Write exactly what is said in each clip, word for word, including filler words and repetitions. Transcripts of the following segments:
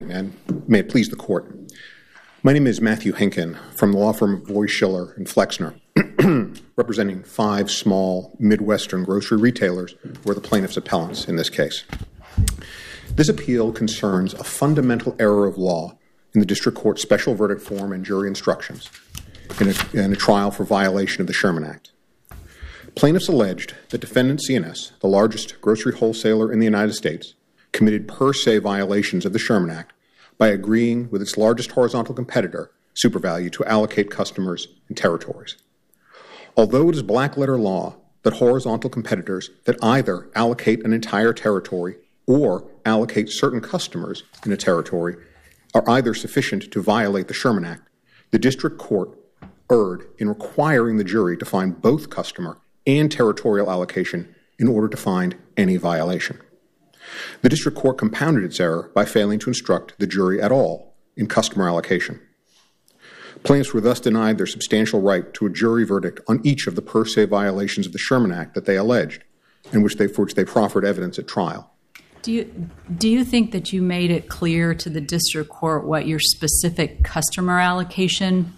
morning, and may it please the Court. My name is Matthew Henkin from the law firm of Boies Schiller and Flexner, representing five small Midwestern grocery retailers who are the plaintiffs' appellants in this case. This appeal concerns a fundamental error of law in the district court's special verdict form and jury instructions in a, in a trial for violation of the Sherman Act. Plaintiffs alleged that defendant C N S, the largest grocery wholesaler in the United States, committed per se violations of the Sherman Act by agreeing with its largest horizontal competitor, SuperValu, to allocate customers and territories. Although it is black-letter law that horizontal competitors that either allocate an entire territory or allocate certain customers in a territory are either sufficient to violate the Sherman Act, the district court erred in requiring the jury to find both customer and territorial allocation in order to find any violation. The district court compounded its error by failing to instruct the jury at all in customer allocation. Plaintiffs were thus denied their substantial right to a jury verdict on each of the per se violations of the Sherman Act that they alleged, and which they, for which they proffered evidence at trial. Do you, do you think that you made it clear to the district court what your specific customer allocation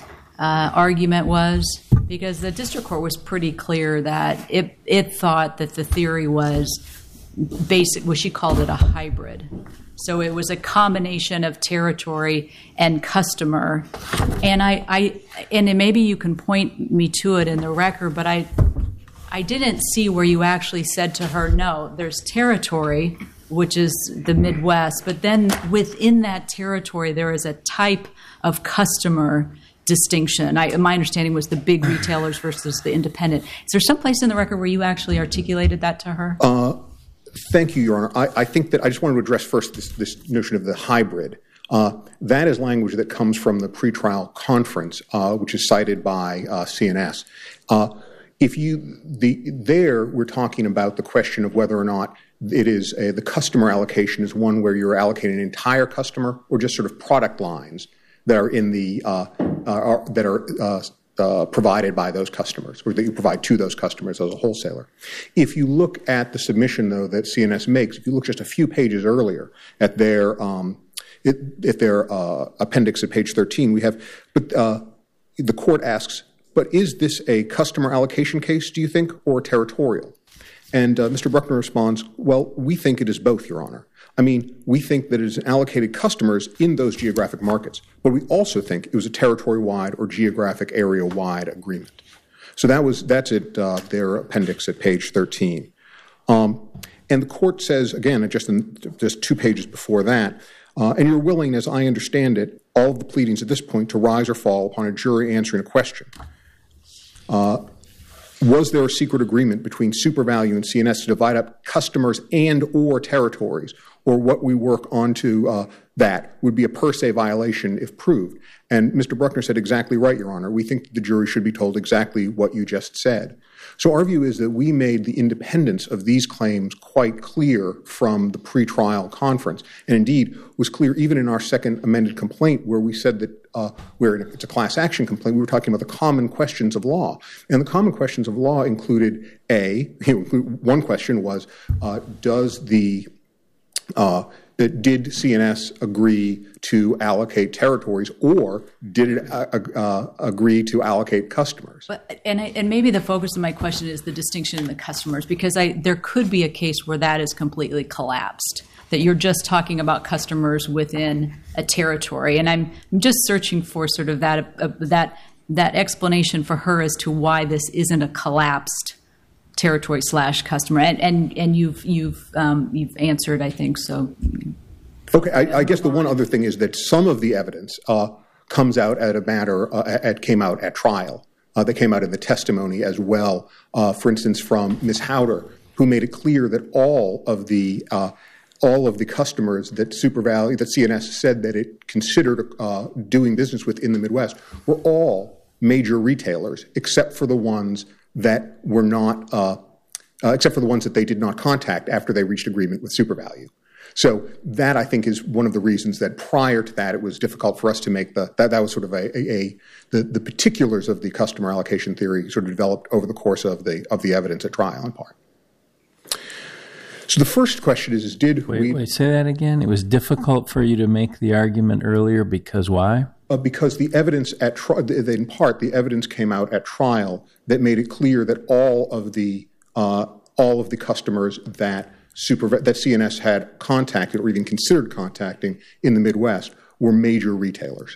uh, argument was? Because the district court was pretty clear that it, it thought that the theory was basic, well, she called it a hybrid. So it was a combination of territory and customer. And I, I and maybe you can point me to it in the record, but I I didn't see where you actually said to her, no, there's territory, which is the Midwest, but then within that territory there is a type of customer distinction. I, my understanding was the big retailers versus the independent. Is there some place in the record where you actually articulated that to her? Uh, thank you, Your Honor. I, I think that I just wanted to address first this, this notion of the hybrid. Uh, that is language that comes from the pretrial conference, uh, which is cited by uh, C N S. Uh, if you the there, we're talking about the question of whether or not it is a, the customer allocation is one where you're allocating an entire customer or just sort of product lines that are in the uh, uh, are, that are uh, uh, provided by those customers, or that you provide to those customers as a wholesaler. If you look at the submission, though, that C N S makes, if you look just a few pages earlier at their um, it, at their uh, appendix at page thirteen, we have, but uh, the court asks, but is this a customer allocation case, do you think, or territorial? And uh, Mister Bruckner responds, well, we think it is both, Your Honor. I mean, we think that it is allocated customers in those geographic markets, but we also think it was a territory-wide or geographic area-wide agreement. So that was that's at uh, their appendix at page thirteen. Um, and the court says, again, just, in, just two pages before that, uh, and you're willing, as I understand it, all of the pleadings at this point to rise or fall upon a jury answering a question. Uh, was there a secret agreement between SuperValu and C N S to divide up customers and or territories, or what we work onto uh, that would be a per se violation if proved? And Mister Bruckner said exactly right, Your Honor. We think the jury should be told exactly what you just said. So our view is that we made the independence of these claims quite clear from the pretrial conference, and indeed was clear even in our second amended complaint where we said that uh, where it's a class action complaint, we were talking about the common questions of law. And the common questions of law included A, one question was, uh, does the Uh, did C N S agree to allocate territories, or did it uh, uh, agree to allocate customers? But, and, I, and maybe the focus of my question is the distinction in the customers, because I, there could be a case where that is completely collapsed, that you're just talking about customers within a territory. And I'm, I'm just searching for sort of that uh, that that explanation for her as to why this isn't a collapsed territory slash customer, and and and you've you've um, you've answered, I think so. Okay, I, I guess the one other thing is that some of the evidence uh, comes out at a matter uh, at came out at trial. Uh, that came out in the testimony as well. Uh, for instance, from Miz Howder, who made it clear that all of the uh, all of the customers that SuperValu, that C N S said that it considered uh, doing business with in the Midwest were all major retailers, except for the ones that were not, uh, uh, except for the ones that they did not contact after they reached agreement with SuperValu. So that, I think, is one of the reasons that prior to that it was difficult for us to make the, that, that was sort of a, a, a the, the particulars of the customer allocation theory sort of developed over the course of the, of the evidence at trial in part. So the first question is, is did wait, we... Wait, say that again? It was difficult for you to make the argument earlier because why? Uh, because the evidence at trial, in part, the evidence came out at trial that made it clear that all of the uh, all of the customers that super, that C N S had contacted or even considered contacting in the Midwest were major retailers.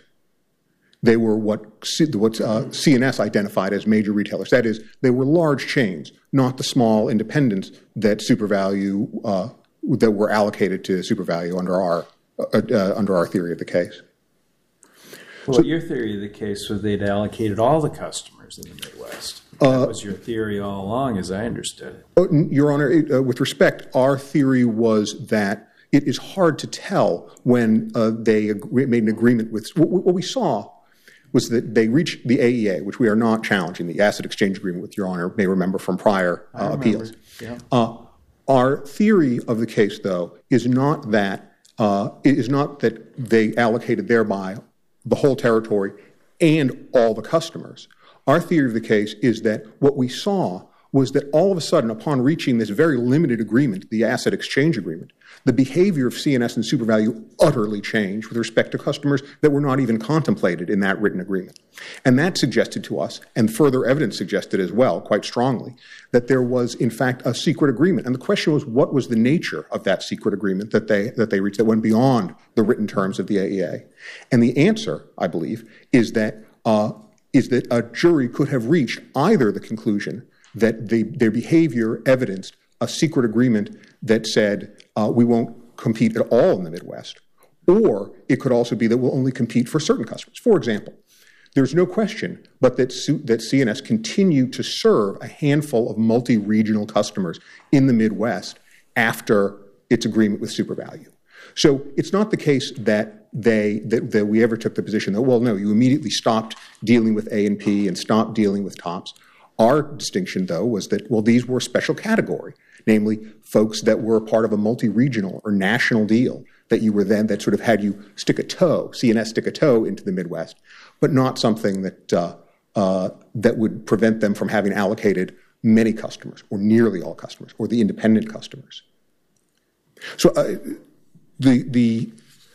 They were what, C, what uh, C N S identified as major retailers. That is, they were large chains, not the small independents that SuperValu uh, that were allocated to SuperValu under our uh, uh, under our theory of the case. Well, so, your theory of the case was they'd allocated all the customers in the Midwest. That uh, was your theory all along, as I understood it. Your Honor, uh, with respect, our theory was that it is hard to tell when uh, they ag- made an agreement with. What, what we saw was that they reached the A E A, which we are not challenging, the asset exchange agreement, with Your Honor may remember from prior uh, appeals. Yeah. Uh, our theory of the case, though, is not that uh, it is not that they allocated thereby the whole territory and all the customers. Our theory of the case is that what we saw was that all of a sudden, upon reaching this very limited agreement, the asset exchange agreement, the behavior of C N S and SuperValu utterly changed with respect to customers that were not even contemplated in that written agreement. And that suggested to us, and further evidence suggested as well, quite strongly, that there was, in fact, a secret agreement. And the question was, what was the nature of that secret agreement that they that they reached that went beyond the written terms of the A E A? And the answer, I believe, is that uh, is that a jury could have reached either the conclusion that the, their behavior evidenced a secret agreement that said uh, we won't compete at all in the Midwest, or it could also be that we'll only compete for certain customers. For example, there's no question but that, that C N S continued to serve a handful of multi-regional customers in the Midwest after its agreement with SuperValu. So it's not the case that they that, that we ever took the position that, well, no, you immediately stopped dealing with A and P and stopped dealing with TOPS. Our distinction, though, was that, well, these were a special category, namely folks that were part of a multi-regional or national deal that you were then, that sort of had you stick a toe, C N S stick a toe into the Midwest, but not something that uh, uh, that would prevent them from having allocated many customers or nearly all customers or the independent customers. So uh, the the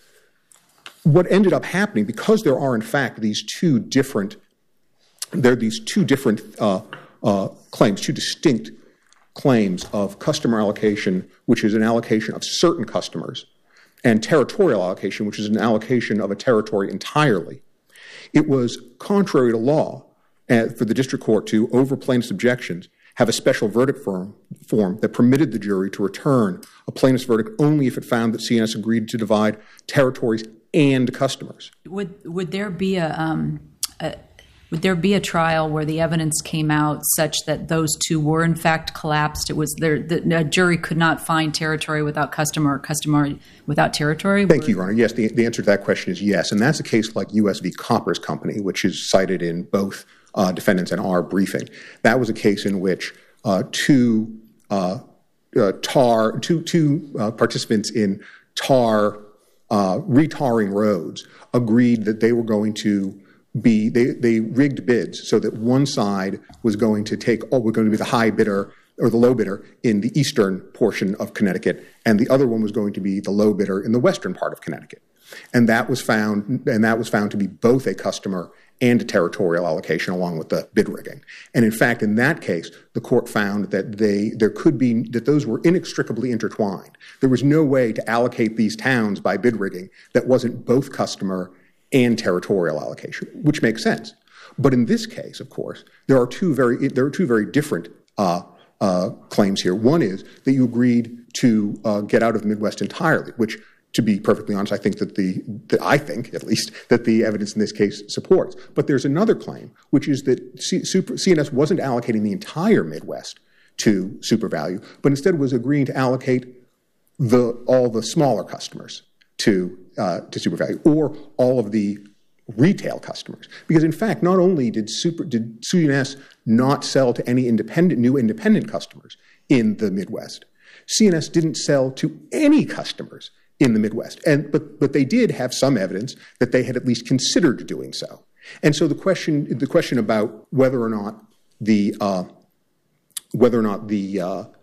what ended up happening, because there are in fact these two different there are these two different uh, uh, claims, two distinct claims of customer allocation, which is an allocation of certain customers, and territorial allocation, which is an allocation of a territory entirely. It was contrary to law uh, for the district court to, over plaintiff's objections, have a special verdict form, form that permitted the jury to return a plaintiff's verdict only if it found that C N S agreed to divide territories and customers. Would would there be a, um, a would there be a trial where the evidence came out such that those two were in fact collapsed? It was there. The a jury could not find territory without customer, or customer without territory. Thank you, Your Honor. Yes, the, the answer to that question is yes, and that's a case like U S v. Coppers Company, which is cited in both uh, defendants and our briefing. That was a case in which uh, two uh, uh, tar two two uh, participants in tar uh, retarring roads agreed that they were going to be they, they rigged bids so that one side was going to take oh we're going to be the high bidder or the low bidder in the eastern portion of Connecticut, and the other one was going to be the low bidder in the western part of Connecticut. And that was found and that was found to be both a customer and a territorial allocation along with the bid rigging. And in fact, in that case, the court found that they there could be that those were inextricably intertwined. There was no way to allocate these towns by bid rigging that wasn't both customer and territorial allocation, which makes sense. But in this case, of course, there are two very there are two very different uh, uh, claims here. One is that you agreed to uh, get out of the Midwest entirely, which, to be perfectly honest, I think that the that I think at least that the evidence in this case supports. But there's another claim, which is that C- Super, C N S wasn't allocating the entire Midwest to SuperValu, but instead was agreeing to allocate the all the smaller customers to uh, to SuperValu, or all of the retail customers. Because in fact, not only did Super did C N S not sell to any independent new independent customers in the Midwest, C N S didn't sell to any customers in the Midwest, and but but they did have some evidence that they had at least considered doing so. And so the question the question about whether or not the uh, whether or not the uh,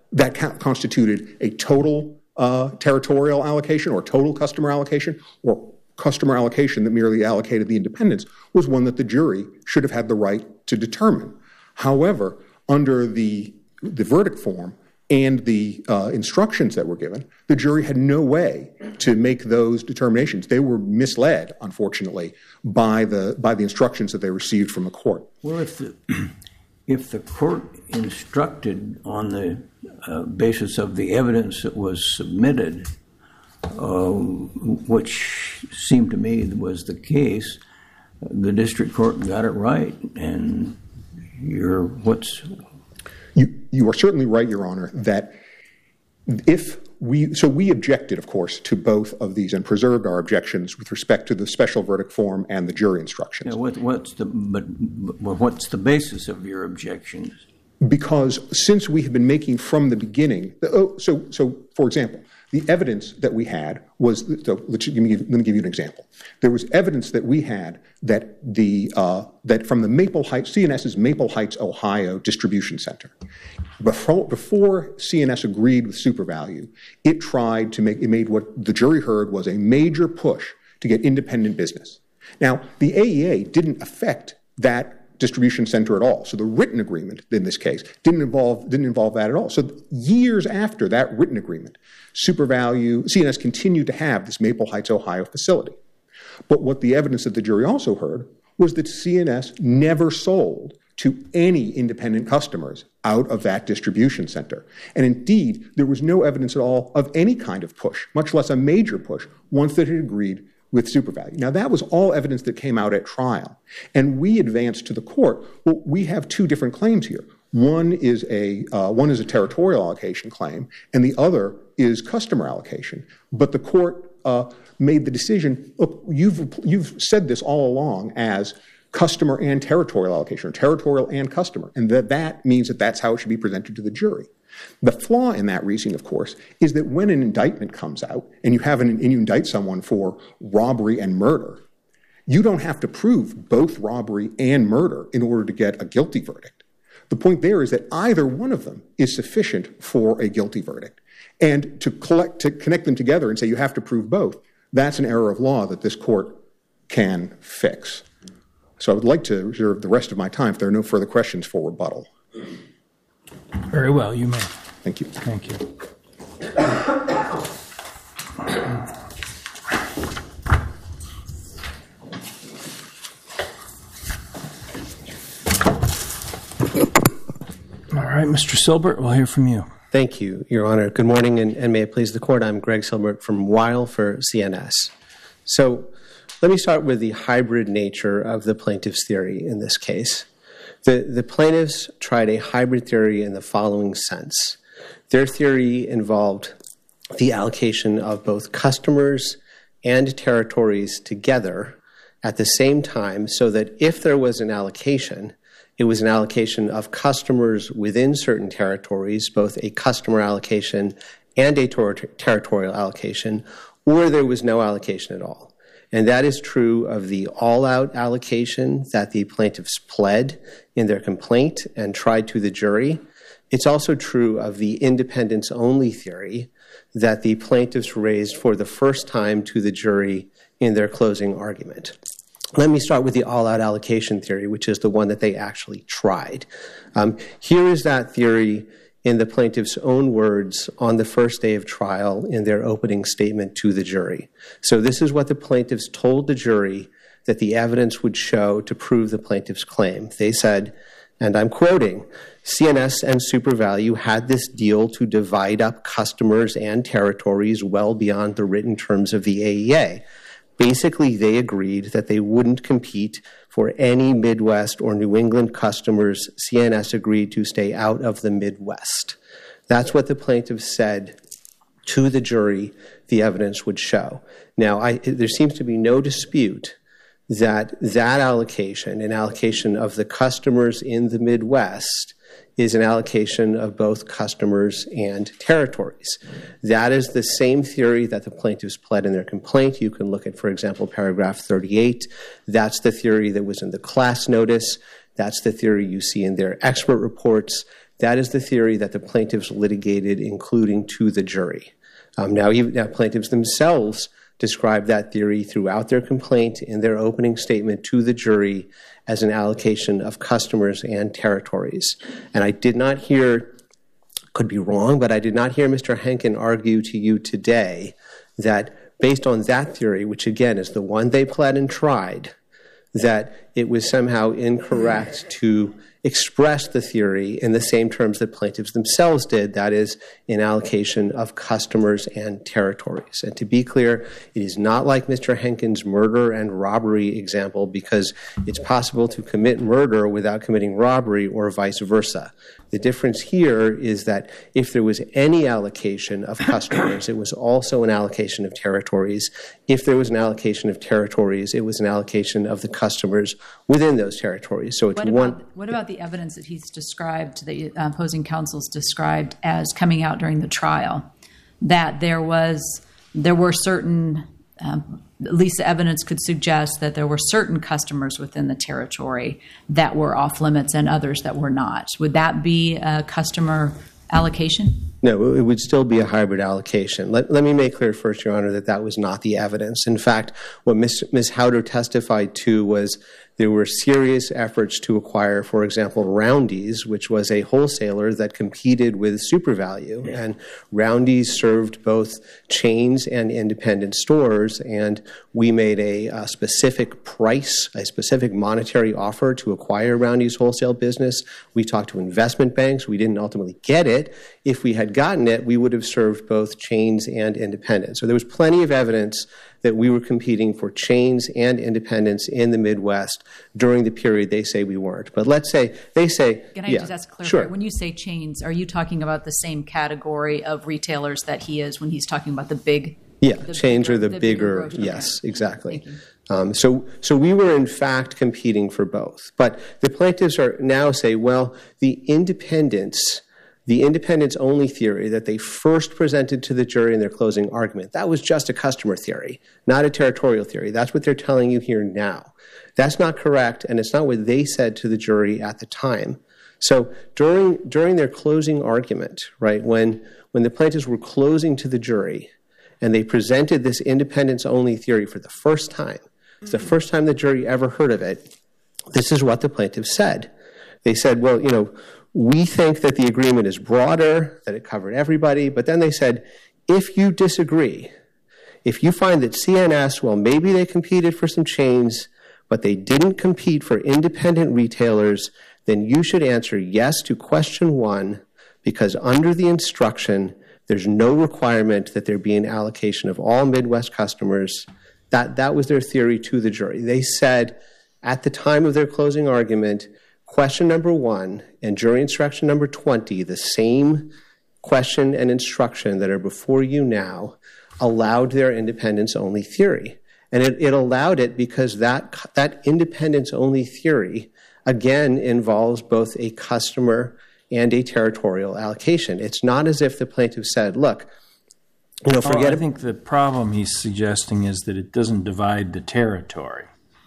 that constituted a total uh, territorial allocation or total customer allocation, or customer allocation that merely allocated the independents, was one that the jury should have had the right to determine. However, under the, the verdict form and the uh, instructions that were given, the jury had no way to make those determinations. They were misled, unfortunately, by the by the instructions that they received from the court. Well, if the if the court instructed on the uh, basis of the evidence that was submitted, uh, which seemed to me was the case, the district court got it right, and you're what's. You, you are certainly right, Your Honor, that if we, so we objected, of course, to both of these and preserved our objections with respect to the special verdict form and the jury instructions. Yeah, what, what's the, but, but what's the basis of your objections? Because since we have been making from the beginning, oh, so, so for example, the evidence that we had was, so let me give, let me give you an example. There was evidence that we had that the uh, that from the Maple Heights, C N S's Maple Heights, Ohio distribution center, before, before C N S agreed with SuperValue, it tried to make, it made what the jury heard was a major push to get independent business. Now, the A E A didn't affect that distribution center at all. So the written agreement in this case didn't involve didn't involve that at all. So years after that written agreement, SuperValue, C N S continued to have this Maple Heights, Ohio facility. But what the evidence that the jury also heard was that C N S never sold to any independent customers out of that distribution center. And indeed, there was no evidence at all of any kind of push, much less a major push, once that it agreed with SuperValue. Now, that was all evidence that came out at trial. And we advanced to the court, well, we have two different claims here. One is a uh, one is a territorial allocation claim, and the other is customer allocation. But the court uh, made the decision, look, you've, you've said this all along as customer and territorial allocation, or territorial and customer, and that that means that that's how it should be presented to the jury. The flaw in that reasoning, of course, is that when an indictment comes out and you have an, and you indict someone for robbery and murder, you don't have to prove both robbery and murder in order to get a guilty verdict. The point there is that either one of them is sufficient for a guilty verdict. And to collect, to connect them together and say you have to prove both, that's an error of law that this court can fix. So I would like to reserve the rest of my time if there are no further questions for rebuttal. Very well, you may. Thank you. Thank you. All right, Mister Silbert, we'll hear from you. Thank you, Your Honor. Good morning, and, and may it please the Court. I'm Greg Silbert from Weil for C N S. So let me start with the hybrid nature of the plaintiff's theory in this case. The, the plaintiffs tried a hybrid theory in the following sense. Their theory involved the allocation of both customers and territories together at the same time, so that if there was an allocation, it was an allocation of customers within certain territories, both a customer allocation and a ter- territorial allocation, or there was no allocation at all. And that is true of the all-out allocation that the plaintiffs pled in their complaint and tried to the jury. It's also true of the independence-only theory that the plaintiffs raised for the first time to the jury in their closing argument. Let me start with the all-out allocation theory, which is the one that they actually tried. Um, here is that theory in the plaintiff's own words on the first day of trial in their opening statement to the jury. So this is what the plaintiffs told the jury that the evidence would show to prove the plaintiff's claim. They said, and I'm quoting, C N S and SuperValue had this deal to divide up customers and territories well beyond the written terms of the A E A. Basically, they agreed that they wouldn't compete for any Midwest or New England customers. C N S agreed to stay out of the Midwest. That's what the plaintiffs said to the jury the evidence would show. Now, I, there seems to be no dispute that that allocation, an allocation of the customers in the Midwest, is an allocation of both customers and territories. That is the same theory that the plaintiffs pled in their complaint. You can look at, for example, paragraph thirty-eight. That's the theory that was in the class notice. That's the theory you see in their expert reports. That is the theory that the plaintiffs litigated, including to the jury. Um, now, even, now, plaintiffs themselves described that theory throughout their complaint in their opening statement to the jury as an allocation of customers and territories. And I did not hear, could be wrong, but I did not hear Mister Henkin argue to you today that based on that theory, which again is the one they pled and tried, that it was somehow incorrect to express the theory in the same terms that plaintiffs themselves did, that is, in allocation of customers and territories. And to be clear, it is not like Mister Henkin's murder and robbery example, because it's possible to commit murder without committing robbery or vice versa. The difference here is that if there was any allocation of customers, it was also an allocation of territories. If there was an allocation of territories, it was an allocation of the customers within those territories. So it's what one. About, what about the evidence that he's described, the uh, opposing counsel's described as coming out during the trial, that there was, there were certain, um, at least the evidence could suggest that there were certain customers within the territory that were off limits and others that were not. Would that be a customer allocation? No, it would still be a hybrid allocation. Let, let me make clear first, Your Honor, that that was not the evidence. In fact, what Miz Miz Howder testified to was there were serious efforts to acquire, for example, Roundy's, which was a wholesaler that competed with SuperValu. And Roundy's served both chains and independent stores, and we made a, a specific price, a specific monetary offer to acquire Roundy's wholesale business. We talked to investment banks. We didn't ultimately get it. If we had gotten it, we would have served both chains and independents. So there was plenty of evidence that we were competing for chains and independents in the Midwest during the period they say we weren't. But let's say, they say, Can I yeah, just ask a clarify? sure. When you say chains, are you talking about the same category of retailers that he is when he's talking about the big? Yeah, the chains bigger, are the, the bigger, bigger yes, exactly. Thank you. Um, so, so we were in fact competing for both. But the plaintiffs are now say, well, the independents, the independents only theory that they first presented to the jury in their closing argument, that was just a customer theory, not a territorial theory. That's what they're telling you here now. That's not correct, and it's not what they said to the jury at the time. So during during their closing argument, right, when when the plaintiffs were closing to the jury and they presented this independence-only theory for the first time, it's the first time the jury ever heard of it, this is what the plaintiffs said. They said, well, you know, we think that the agreement is broader, that it covered everybody, but then they said, if you disagree, if you find that C N S, well, maybe they competed for some chains, but they didn't compete for independent retailers, then you should answer yes to question one, because under the instruction, there's no requirement that there be an allocation of all Midwest customers. That, that was their theory to the jury. They said at the time of their closing argument, question number one and jury instruction number twenty, the same question and instruction that are before you now, allowed their independence-only theory. And it, it allowed it because that, that independence-only theory, again, involves both a customer and a territorial allocation. It's not as if the plaintiff said, look, you know, forget... Oh, I think the problem he's suggesting is that it doesn't divide the territory.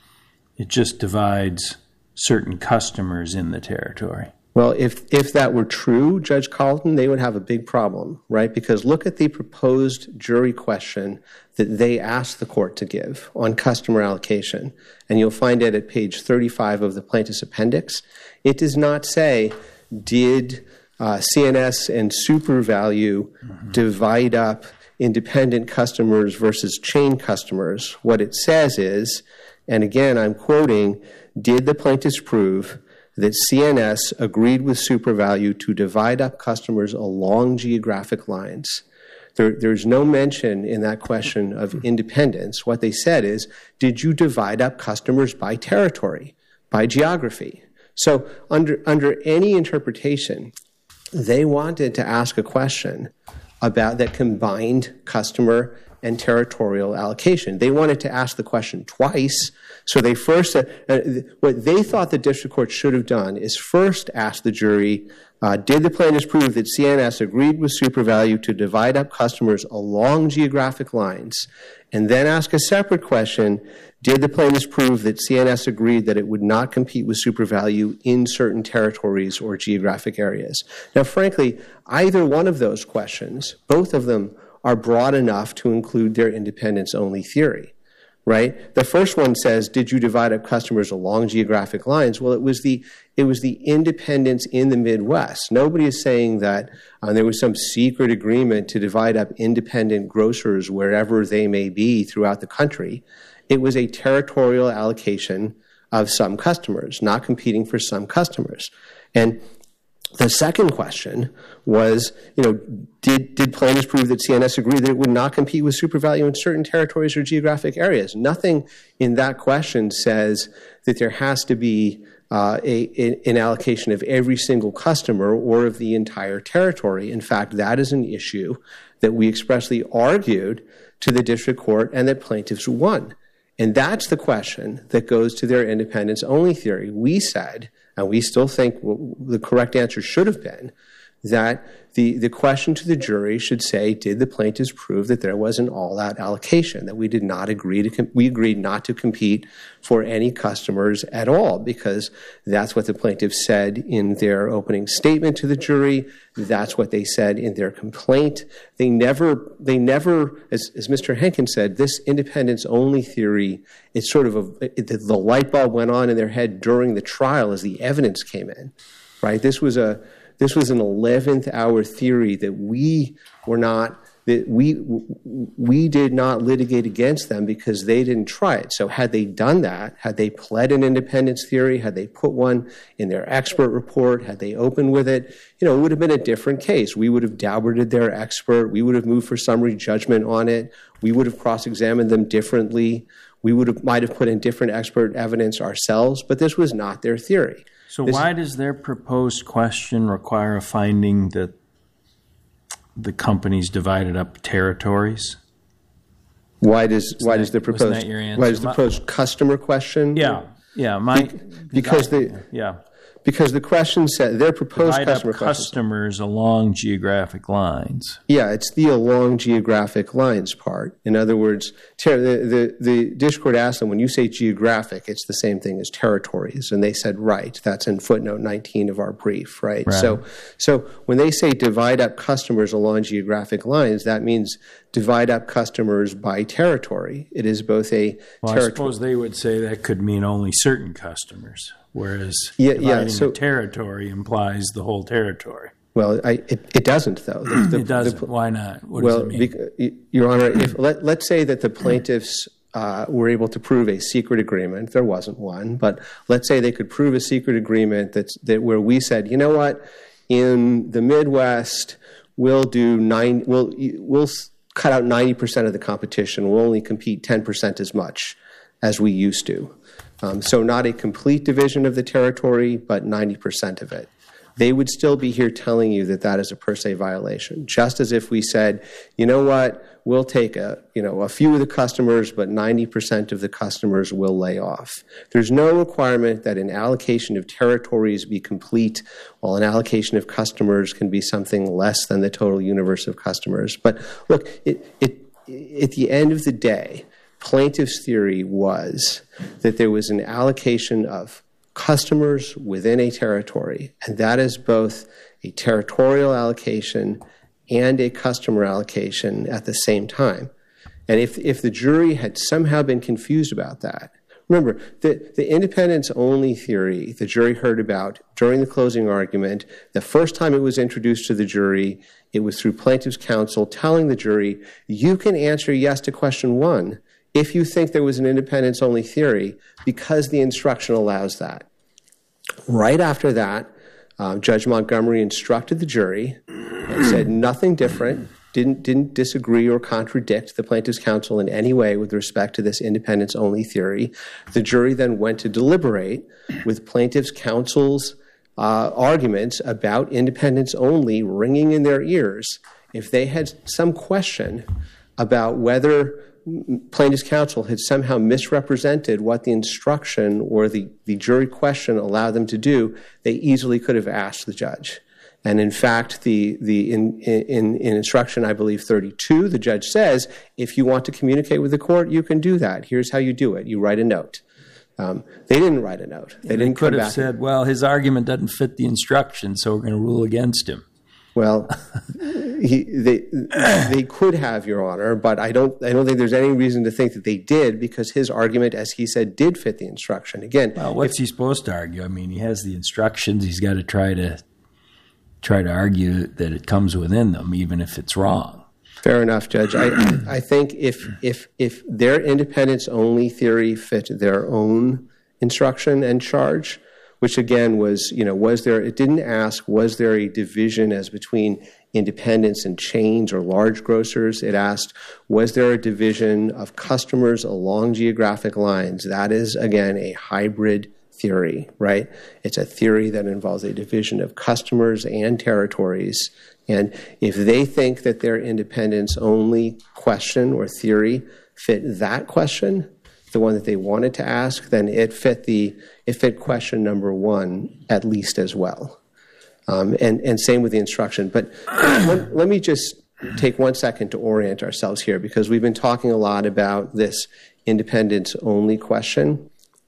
It just divides certain customers in the territory. Well, if if that were true, Judge Carlton, they would have a big problem, right? Because look at the proposed jury question that they asked the court to give on customer allocation, and you'll find it at page thirty-five of the plaintiff's appendix. It does not say, did uh, C N S and SuperValu mm-hmm. divide up independent customers versus chain customers? What it says is, and again, I'm quoting, did the plaintiffs prove that C N S agreed with SuperValu to divide up customers along geographic lines? There, there's no mention in that question of independence. What they said is, did you divide up customers by territory, by geography? So under, under any interpretation, they wanted to ask a question about that combined customer and territorial allocation. They wanted to ask the question twice. So they first, uh, what they thought the district court should have done is first ask the jury, uh, did the plaintiffs prove that C N S agreed with SuperValu to divide up customers along geographic lines? And then ask a separate question, did the plaintiffs prove that C N S agreed that it would not compete with SuperValu in certain territories or geographic areas? Now, frankly, either one of those questions, both of them are broad enough to include their independence-only theory, right? The first one says, did you divide up customers along geographic lines? Well, it was the it was the independents in the Midwest. Nobody is saying that uh, there was some secret agreement to divide up independent grocers wherever they may be throughout the country. It was a territorial allocation of some customers, not competing for some customers. And the second question was, you know, did, did plaintiffs prove that C N S agreed that it would not compete with SuperValu in certain territories or geographic areas? Nothing in that question says that there has to be uh, a, an allocation of every single customer or of the entire territory. In fact, that is an issue that we expressly argued to the district court and that plaintiffs won. And that's the question that goes to their independence-only theory. We said, and we still think the correct answer should have been, that the, the question to the jury should say, did the plaintiffs prove that there was an all-out allocation, that we did not agree to, com- we agreed not to compete for any customers at all, because that's what the plaintiffs said in their opening statement to the jury. That's what they said in their complaint. They never, they never, as, as Mister Henkin said, this independence-only theory, it's sort of a, it, the light bulb went on in their head during the trial as the evidence came in, right? This was a, This was an eleventh hour theory that we were not, that we we did not litigate against them because they didn't try it. So had they done that, had they pled an independence theory, had they put one in their expert report, had they opened with it, you know, it would have been a different case. We would have Dauberted their expert. We would have moved for summary judgment on it. We would have cross-examined them differently. We would have might have put in different expert evidence ourselves, but this was not their theory. So this, why does their proposed question require a finding that the company's divided up territories? Why does Wasn't why that, does the proposed that your answer? why does the proposed customer question? Yeah, yeah, my Be, because I, the yeah because the question said their proposed divide customer up question. customers along geographic lines. Yeah, it's the along geographic lines part. In other words, ter- the, the, the district court asked them, when you say geographic, it's the same thing as territories. And they said, right. That's in footnote nineteen of our brief, right? Right. So, so when they say divide up customers along geographic lines, that means divide up customers by territory. It is both a Well, territory. I suppose they would say that could mean only certain customers, whereas Yeah, dividing yeah, so- the territory implies the whole territory. Well, I, it, it doesn't, though. The, the, It doesn't. the- Why not? What well, does it mean? bec- Your Honor, if let, let's say that the plaintiffs uh, were able to prove a secret agreement. There wasn't one, but let's say they could prove a secret agreement that's that where we said, you know what, in the Midwest, we'll do nine. We'll we'll cut out ninety percent of the competition. We'll only compete ten percent as much as we used to. Um, so not a complete division of the territory, but ninety percent of it. They would still be here telling you that that is a per se violation, just as if we said, you know what, we'll take a you know a few of the customers, but ninety percent of the customers will lay off. There's no requirement that an allocation of territories be complete, while an allocation of customers can be something less than the total universe of customers. But look, it, it, at the end of the day, plaintiff's theory was that there was an allocation of customers within a territory, and that is both a territorial allocation and a customer allocation at the same time. And if if the jury had somehow been confused about that, remember, the, the independence-only theory the jury heard about during the closing argument, the first time it was introduced to the jury, it was through plaintiff's counsel telling the jury, you can answer yes to question one if you think there was an independence-only theory, because the instruction allows that. Right after that, uh, Judge Montgomery instructed the jury and said nothing different, didn't didn't disagree or contradict the plaintiff's counsel in any way with respect to this independence-only theory. The jury then went to deliberate with plaintiff's counsel's uh, arguments about independence only ringing in their ears. If they had some question about whether plaintiff's counsel had somehow misrepresented what the instruction or the, the jury question allowed them to do, they easily could have asked the judge. And in fact, the, the in, in, in instruction, I believe, thirty-two, the judge says, if you want to communicate with the court, you can do that. Here's how you do it. You write a note. Um, they didn't write a note. They and didn't they could come have back said, and, well, his argument doesn't fit the instruction, so we're going to rule against him. Well, he, they they could have, Your Honor, but I don't I don't think there's any reason to think that they did, because his argument, as he said, did fit the instruction. Again, well, what's if, he supposed to argue? I mean, he has the instructions. He's got to try to try to argue that it comes within them, even if it's wrong. Fair enough, Judge. I I think if if if their independence only theory fit their own instruction and charge, which again was, you know, was there, it didn't ask, was there a division as between independents and chains or large grocers? It asked, was there a division of customers along geographic lines? That is, again, a hybrid theory, right? It's a theory that involves a division of customers and territories. And if they think that their independence only question or theory fit that question, the one that they wanted to ask, then it fit the it fit question number one at least as well. Um, and, and same with the instruction. But let, let me just take one second to orient ourselves here, because we've been talking a lot about this independence only question.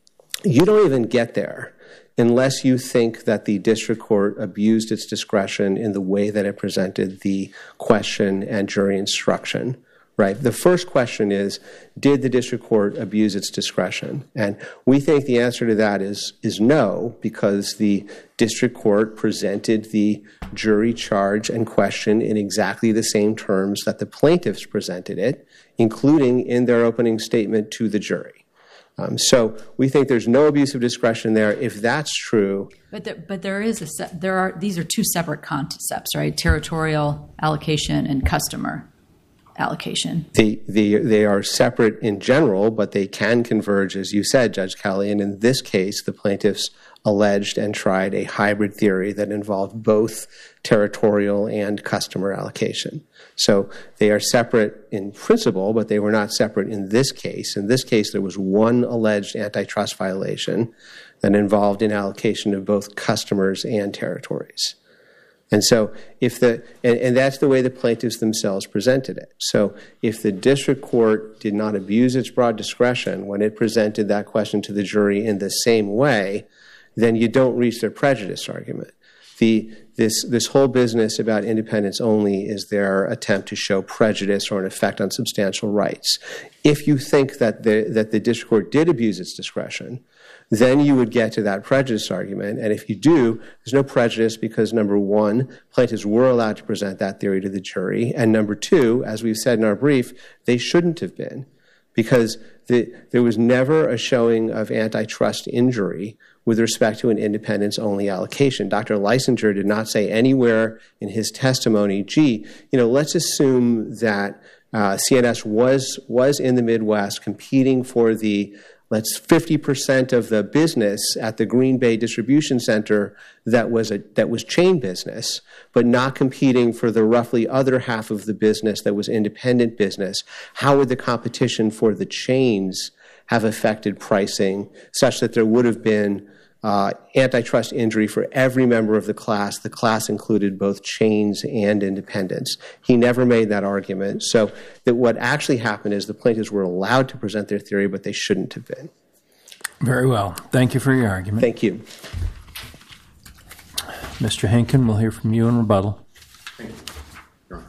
You don't even get there unless you think that the district court abused its discretion in the way that it presented the question and jury instruction. Right. The first question is, did the district court abuse its discretion? And we think the answer to that is, is no, because the district court presented the jury charge and question in exactly the same terms that the plaintiffs presented it, including in their opening statement to the jury. Um, so we think there's no abuse of discretion there. If that's true, but there, but there is a se- there are these are two separate concepts, right? Territorial allocation and customer allocation. They, they, they are separate in general, but they can converge, as you said, Judge Kelly. And in this case, the plaintiffs alleged and tried a hybrid theory that involved both territorial and customer allocation. So they are separate in principle, but they were not separate in this case. In this case, there was one alleged antitrust violation that involved an allocation of both customers and territories. And so if the, and, and that's the way the plaintiffs themselves presented it. So if the district court did not abuse its broad discretion when it presented that question to the jury in the same way, then you don't reach their prejudice argument. The, this, this whole business about independence only is their attempt to show prejudice or an effect on substantial rights. If you think that the, that the district court did abuse its discretion, then you would get to that prejudice argument. And if you do, there's no prejudice because, number one, plaintiffs were allowed to present that theory to the jury. And number two, as we've said in our brief, they shouldn't have been, because the, there was never a showing of antitrust injury with respect to an independence-only allocation. Doctor Lysinger did not say anywhere in his testimony, gee, you know, let's assume that uh, C N S was was in the Midwest competing for the Let's fifty percent of the business at the Green Bay Distribution Center that was a that was chain business, but not competing for the roughly other half of the business that was independent business. How would the competition for the chains have affected pricing such that there would have been uh, antitrust injury for every member of the class? The class included both chains and independents. He never made that argument. So that what actually happened is the plaintiffs were allowed to present their theory, but they shouldn't have been. Very well. Thank you for your argument. Thank you. Mister Henkin, we'll hear from you in rebuttal. Thank you, Your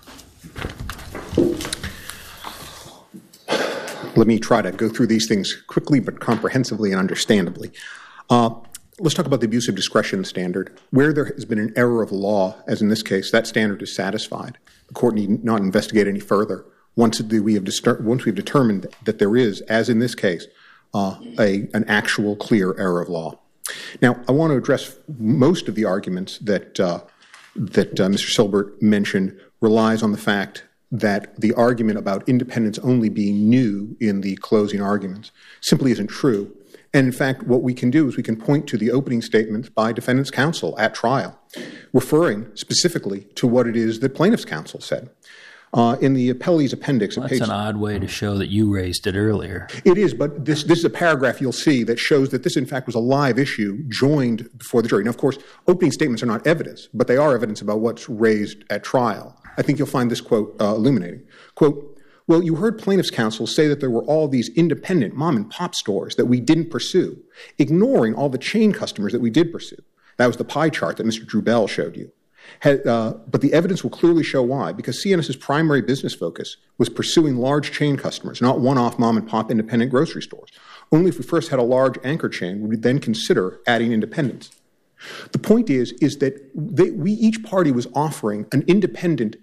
Honor. Let me try to go through these things quickly but comprehensively and understandably. Uh, Let's talk about the abuse of discretion standard. Where there has been an error of law, as in this case, that standard is satisfied. The court need not investigate any further. Once we have distur- once we've determined that there is, as in this case, uh, a an actual clear error of law. Now, I want to address most of the arguments that uh, that uh, Mister Silbert mentioned relies on the fact that the argument about independence only being new in the closing arguments simply isn't true. And in fact, what we can do is we can point to the opening statements by defendant's counsel at trial, referring specifically to what it is that plaintiff's counsel said. Uh, in the appellee's appendix, Well, at that's page, an odd way to show that you raised it earlier. it is, but this this is a paragraph you'll see that shows that this, in fact, was a live issue joined before the jury. Now, of course, opening statements are not evidence, but they are evidence about what's raised at trial. I think you'll find this quote uh, illuminating. Quote, well, you heard plaintiff's counsel say that there were all these independent mom and pop stores that we didn't pursue, ignoring all the chain customers that we did pursue. That was the pie chart that Mister Drew Bell showed you. Had, uh, but the evidence will clearly show why, because C N S's primary business focus was pursuing large chain customers, not one-off mom-and-pop independent grocery stores. Only if we first had a large anchor chain would we then consider adding independents. The point is, is that they, we each party was offering an independent,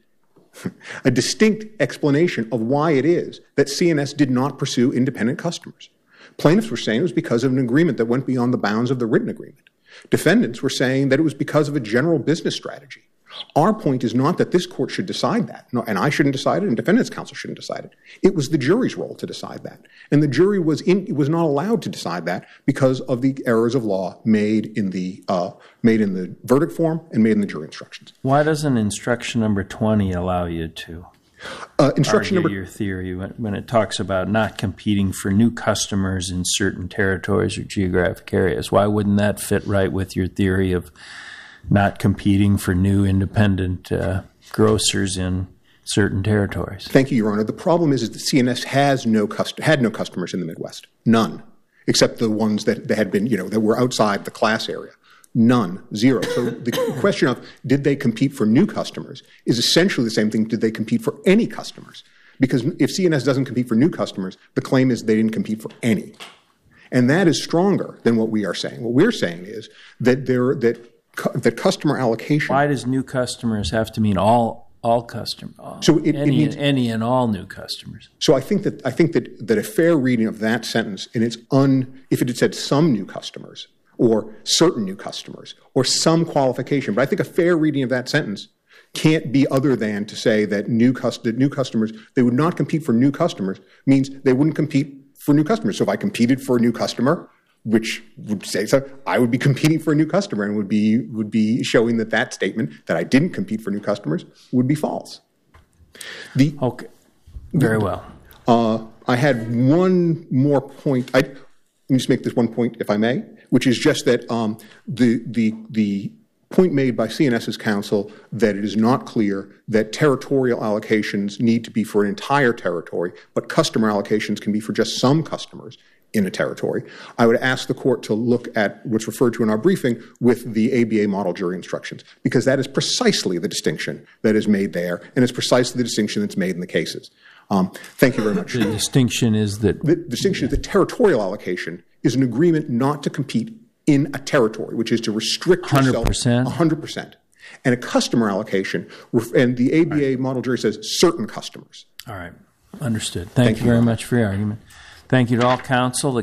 a distinct explanation of why it is that C N S did not pursue independent customers. Plaintiffs were saying it was because of an agreement that went beyond the bounds of the written agreement. Defendants were saying that it was because of a general business strategy. Our point is not that this court should decide that, no, and I shouldn't decide it, and defendants' counsel shouldn't decide it. It was the jury's role to decide that, and the jury was in, was not allowed to decide that because of the errors of law made in the uh, made in the verdict form and made in the jury instructions. Why doesn't instruction number twenty allow you to Uh, instruction argue number your theory when, when it talks about not competing for new customers in certain territories or geographic areas? Why wouldn't that fit right with your theory of not competing for new independent uh, grocers in certain territories? Thank you, Your Honor. The problem is, is that C N S has no cust- had no customers in the Midwest, none, except the ones that, that had been, you know, that were outside the class area. None, zero. So the question of did they compete for new customers is essentially the same thing. Did they compete for any customers? Because if C N S doesn't compete for new customers, the claim is they didn't compete for any. And that is stronger than what we are saying. What we're saying is that there that that customer allocation. Why does new customers have to mean all all customers? So it, any, it means, any and all new customers. So I think that I think that that a fair reading of that sentence in its un if it had said some new customers, or certain new customers, or some qualification. But I think a fair reading of that sentence can't be other than to say that new, cust- new customers, they would not compete for new customers, means they wouldn't compete for new customers. So if I competed for a new customer, which would say so, I would be competing for a new customer and would be, would be showing that that statement, that I didn't compete for new customers, would be false. The, Okay, very well. Uh, I had one more point. I, let me just make this one point, if I may, which is just that um, the the the point made by C N S's counsel that it is not clear that territorial allocations need to be for an entire territory, but customer allocations can be for just some customers in a territory. I would ask the court to look at what's referred to in our briefing with the A B A model jury instructions, because that is precisely the distinction that is made there, and it's precisely the distinction that's made in the cases. Um, thank you very much. The distinction is that The distinction is that territorial allocation is an agreement not to compete in a territory, which is to restrict yourself one hundred percent? one hundred percent. And a customer allocation, and the A B A right. model jury says certain customers. All right. Understood. Thank, Thank you, you very much for your argument. Thank you to all counsel. The